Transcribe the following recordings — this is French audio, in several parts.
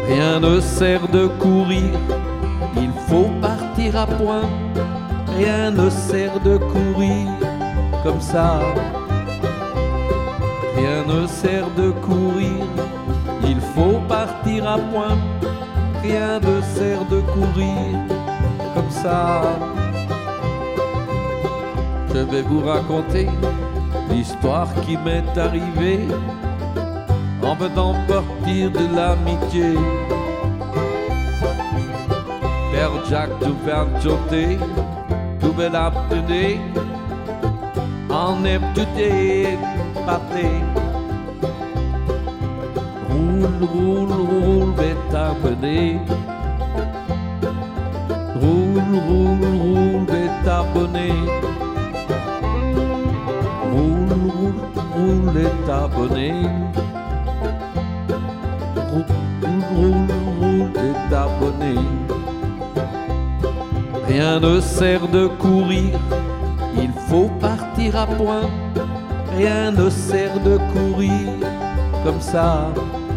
Rien ne sert de courir, il faut partir à point. Rien ne sert de courir comme ça. Rien ne sert de courir, il faut partir à point. Rien ne sert de courir comme ça. Je vais vous raconter l'histoire qui m'est arrivée en venant partir de l'amitié. Père Jacques tout fait chanter, tout bel appelé, en est tout est parti. Roule, roule, roule, bête abonné. Roule, roule, roule, bête abonné. Roule, roule, roule, est abonné. Roule, roule, roule, est abonné. Rien ne sert de courir, il faut partir à point. Rien ne sert de courir comme ça.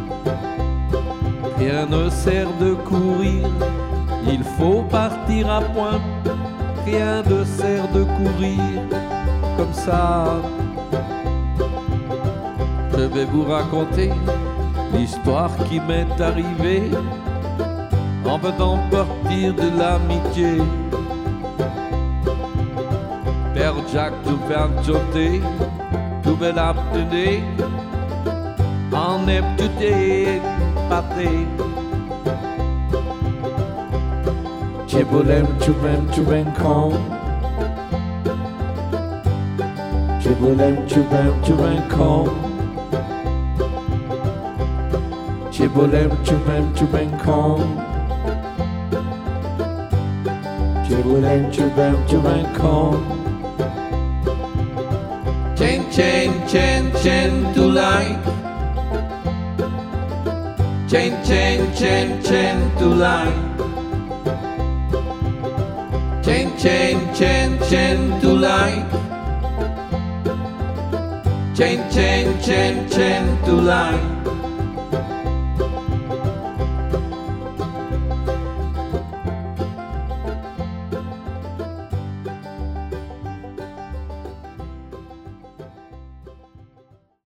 Rien ne sert de courir, il faut partir à point. Rien ne sert de courir comme ça. Je vais vous raconter l'histoire qui m'est arrivée en venant partir de l'amitié. Père Jacques tout fait chanter, tout bel appelé, en est tout est parti. Chibolem chubem chubem com. Chibolem chubem chubem com. Chibolem chubem chubem com. Chibolem chubem chubem com. Chen chen chen chen to life. Chen chen chen chen to life. Chen chen chen chen to life. Chen chen chen chen to life.